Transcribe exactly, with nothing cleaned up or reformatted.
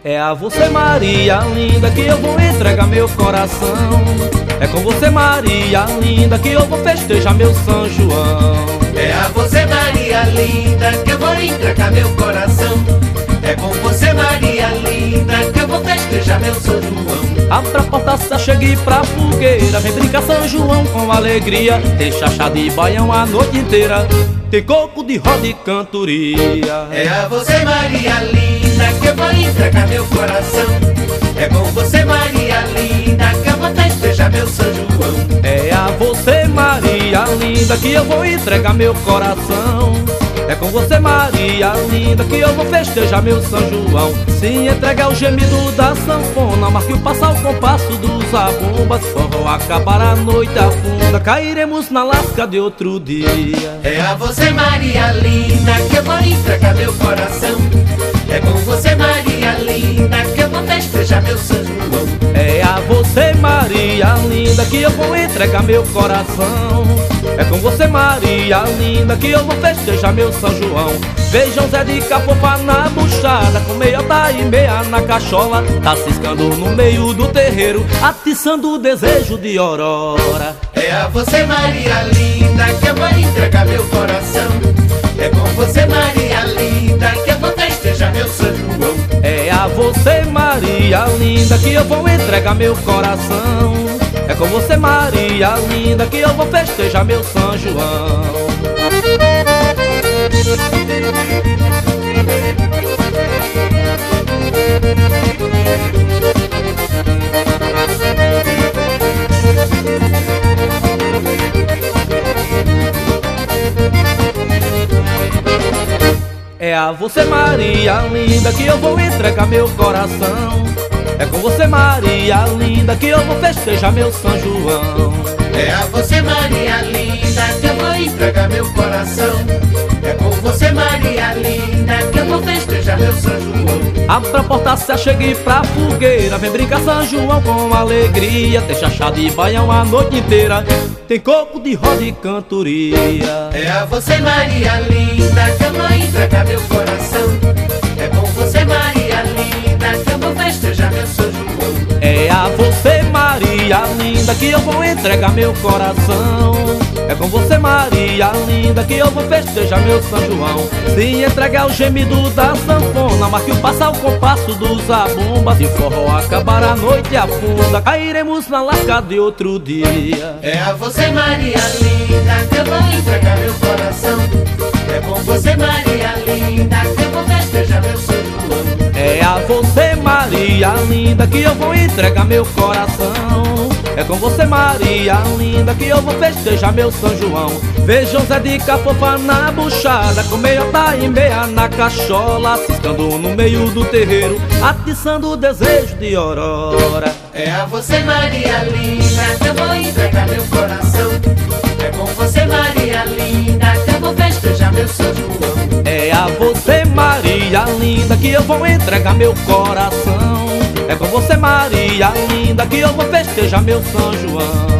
É a você, Maria linda, que eu vou entregar meu coração. É com você, Maria linda, que eu vou festejar meu São João. É a você, Maria linda, que eu vou entregar meu coração. É com você, Maria linda, que eu vou festejar meu São João. Abra a porta, se chegue pra fogueira, vem brincar São João com alegria. Tem chachá de baião a noite inteira, tem coco de roda e cantoria. É a você, Maria linda, que eu vou entregar meu coração. É com você, Maria linda, que eu vou festejar meu São João. É a você, Maria linda, que eu vou entregar meu coração. É com você, Maria linda, que eu vou festejar meu São João. Se entregar o gemido da sanfona, marque o passar o compasso dos zabumbas. Forró acabar a noite afunda, cairemos na lasca de outro dia. É a você, Maria linda, que eu vou entregar meu coração. É com você, Maria linda, que eu vou festejar meu São João. É a você, Maria linda, que eu vou entregar meu coração. É com você, Maria linda, que eu vou festejar meu São João. Vejam Zé de Capopa na buchada, com meiota e meia na cachola. Tá ciscando no meio do terreiro, atiçando o desejo de aurora. É a você, Maria linda, que eu vou entregar meu coração. É com você, Maria linda, que eu vou festejar meu São João. É a você, Maria linda, que eu vou entregar meu coração. É com você, Maria linda, que eu vou festejar meu São João. É a você, Maria linda, que eu vou entregar meu coração. É com você, Maria linda, que eu vou festejar meu São João. É a você, Maria linda, que eu vou entregar meu coração. É com você, Maria linda, que eu vou festejar meu São João. Abra a porta, se chegue pra fogueira, vem brincar São João com alegria. Tem chachá de baião a noite inteira, tem coco de roda e cantoria. É a você, Maria linda, que eu vou entregar meu coração. É com você, Maria linda, que eu vou festejar meu São João. É a você, Maria linda, que eu vou entregar meu coração. É com você, Maria linda, que eu vou festejar meu São João. Se entregar o gemido da sanfona, marque o passar o compasso dos zabumbas. Se forró acabar a noite afunda, cairemos na lasca de outro dia. É a você, Maria linda, que eu vou entregar meu coração. É com você, Maria linda, que eu vou festejar meu São João. É a você, Maria linda, que eu vou entregar meu coração. É com você, Maria linda, que eu vou festejar meu São João. Vejam Zé de Capopa na buchada, com meiota e meia na cachola, ciscando no meio do terreiro, atiçando o desejo de aurora. É a você, Maria linda, que eu vou entregar meu coração. É com você, Maria linda, que eu vou festejar meu São João. É a você, Maria linda, que eu vou entregar meu coração. É com você, Maria linda, que eu vou festejar meu São João.